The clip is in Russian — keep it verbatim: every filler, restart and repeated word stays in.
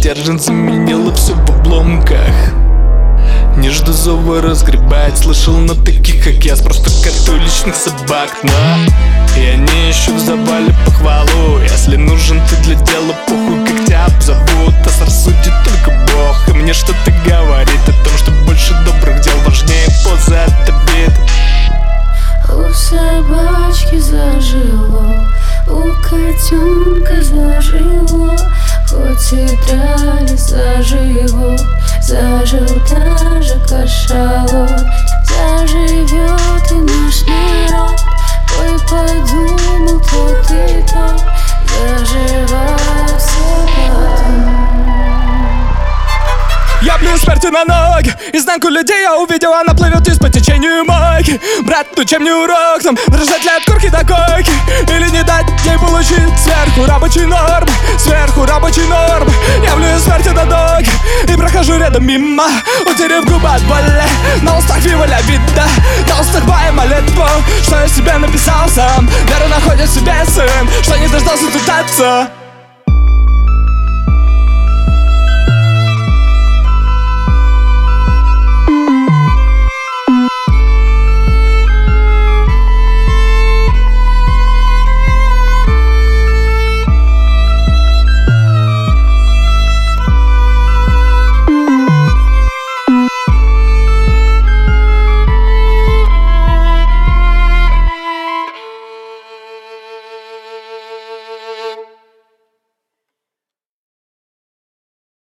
стержень заменила все в обломках. Не жду зова разгребать, слышал на таких, как я, просто коту личных собак. Но я не ищу в завале похвалу. Если нужен ты для дела, похуй, как тебя зовут. А рассудит только Бог. И мне что-то говорит о том, что больше добрых дел важнее поза от обид. У собачки зажило, у котенка зажило. Хоть и драли заживо, зажил даже кашалот. Заживет и наш народ. Ой, подумал тот и тот, заживает все потом. Я плюю смерти на ноги, изнанку людей я увидел, она плывет из по течению мойки. Брат, ну чем не урок нам, дрожать ли от корки до койки? Или не дать ей получить сверху рабочий норм, сверху рабочий норм. Я плюю смерти на ноги и прохожу рядом мимо, утерев губы от боли. На устах виваля вида, на устах моя молитва, что я себе написал сам. Веру находит в себе сын, что не дождался тут отца.